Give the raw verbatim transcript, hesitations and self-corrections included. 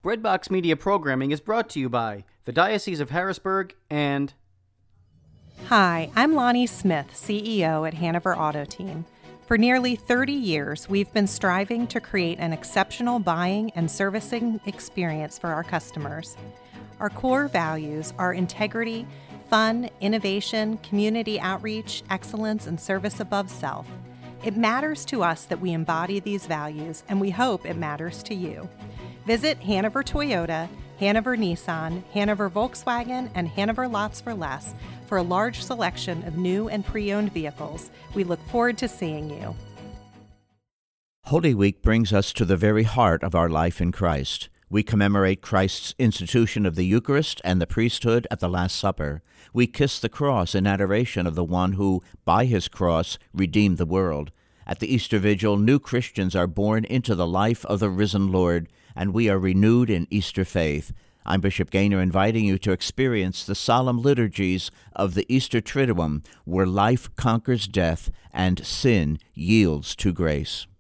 Breadbox Media programming is brought to you by the Diocese of Harrisburg and... Hi, I'm Lonnie Smith, C E O at Hanover Auto Team. For nearly thirty years, we've been striving to create an exceptional buying and servicing experience for our customers. Our core values are integrity, fun, innovation, community outreach, excellence, and service above self. It matters to us that we embody these values, and we hope it matters to you. Visit Hanover Toyota, Hanover Nissan, Hanover Volkswagen, and Hanover Lots for Less for a large selection of new and pre-owned vehicles. We look forward to seeing you. Holy Week brings us to the very heart of our life in Christ. We commemorate Christ's institution of the Eucharist and the priesthood at the Last Supper. We kiss the cross in adoration of the one who, by his cross, redeemed the world. At the Easter Vigil, new Christians are born into the life of the risen Lord, and we are renewed in Easter faith. I'm Bishop Gaynor, inviting you to experience the solemn liturgies of the Easter Triduum, where life conquers death and sin yields to grace.